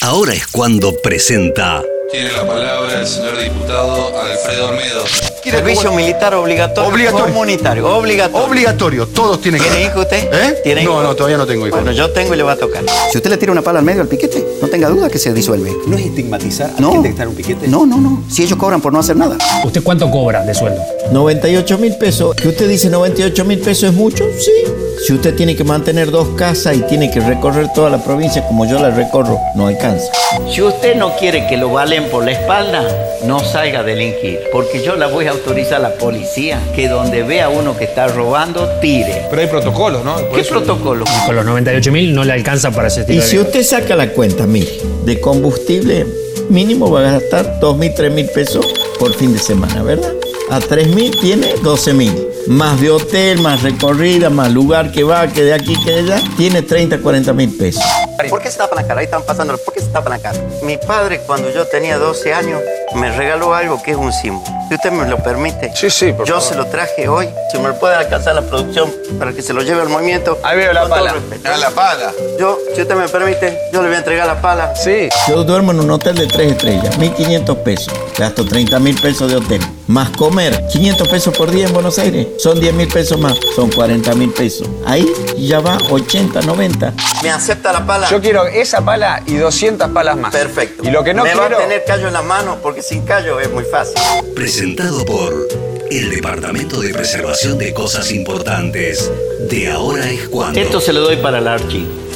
Ahora es cuando presenta. Tiene la palabra el señor diputado Alfredo Olmedo. Servicio militar obligatorio. Comunitario. Obligatorio. Todos tienen que... ¿Tiene hijo usted? ¿Eh? No, todavía no tengo hijo. Bueno, yo tengo y le va a tocar. Si usted le tira una pala al medio al piquete, no tenga duda que se disuelve. ¿No es estigmatizar a No. gente que está en un piquete? No. Si ellos cobran por no hacer nada. ¿Usted cuánto cobra de sueldo? 98.000 pesos. ¿Que usted dice 98.000 pesos es mucho? Sí. Si usted tiene que mantener 2 casas y tiene que recorrer toda la provincia como yo la recorro, no alcanza. Si usted no quiere que lo valen por la espalda, no salga a delinquir. Porque yo la voy a autorizar a la policía que donde vea uno que está robando, tire. Pero hay protocolos, ¿no? ¿Qué protocolo? Con los 98.000 no le alcanza para ese estilo Y de si vida. usted saca la cuenta, mire, de combustible mínimo va a gastar 2.000, 3.000 pesos por fin de semana, ¿verdad? A 3.000 tiene 12.000. Más de hotel, más recorrida, más lugar que va, que de aquí, que de allá, tiene 30, 40.000 pesos. ¿Por qué se tapan la cara? Ahí están pasando. ¿Por qué se tapan la cara? Mi padre, cuando yo tenía 12 años, me regaló algo que es un símbolo. Si usted me lo permite, Sí, por yo favor. se lo traje hoy. Si me lo puede alcanzar la producción para que se lo lleve al movimiento. Ahí veo la Con todo pala. respeto. A la pala. Yo, si usted me permite, yo le voy a entregar la pala. Sí. Yo duermo en un hotel de 3 estrellas, 1.500 pesos. Gasto 30.000 pesos de hotel. Más comer, 500 pesos por día en Buenos Aires. Son 10.000 pesos más, son 40.000 pesos. Ahí ya va 80, 90. ¿Me acepta la pala? Yo quiero esa pala y 200 palas más. Perfecto. Y lo que no me quiero... va a tener callo en la mano porque sin callo es muy fácil. Presentado por el Departamento de Preservación de Cosas Importantes. De ahora es cuando. Esto se lo doy para el archivo.